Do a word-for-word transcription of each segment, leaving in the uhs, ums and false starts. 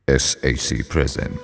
S A C present.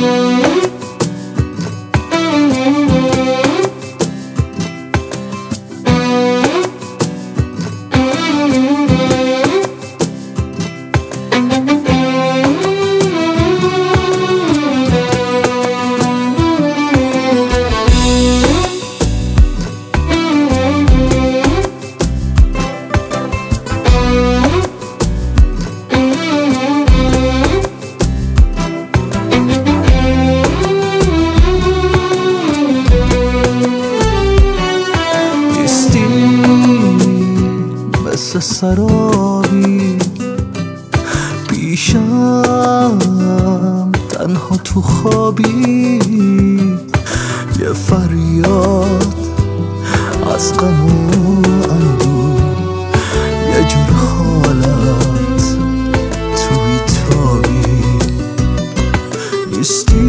مثل سرابی پیشم تنها تو خوابی یه فریاد از غم و اندوه یه جور حالت تو بیتابی نیستی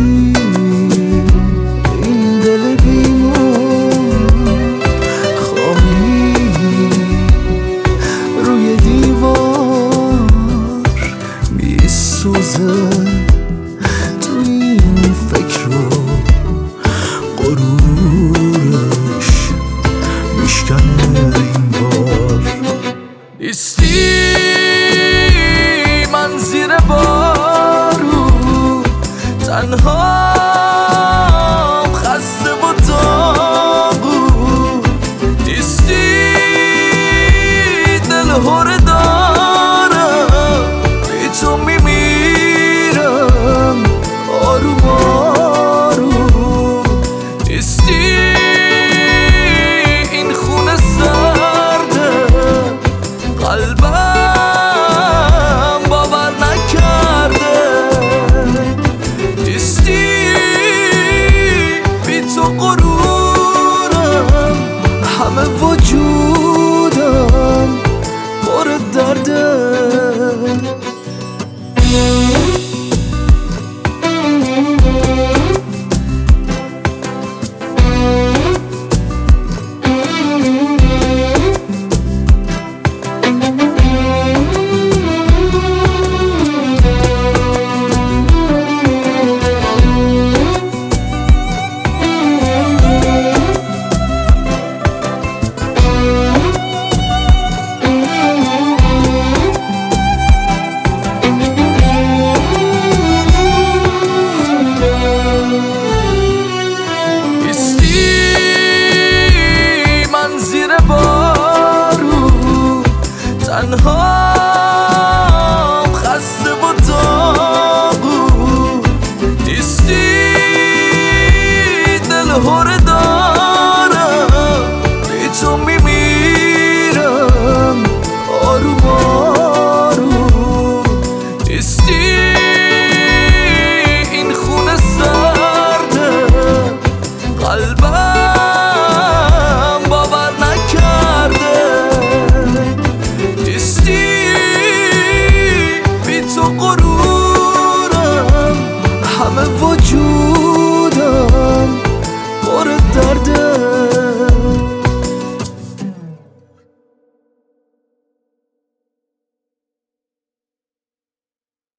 این دل بیمار خواهی روی دیوار میسوزه تو این فکر و غرورش میشکنه این بار نیستی من زیر بارون تنهام خسته و داغون نیستی دل هره دارم بی تو میمیرم آروم آروم نیستی این خونه سرده قلبم باور نکرده نیستی بی تو غرورم همه وجودم پر درده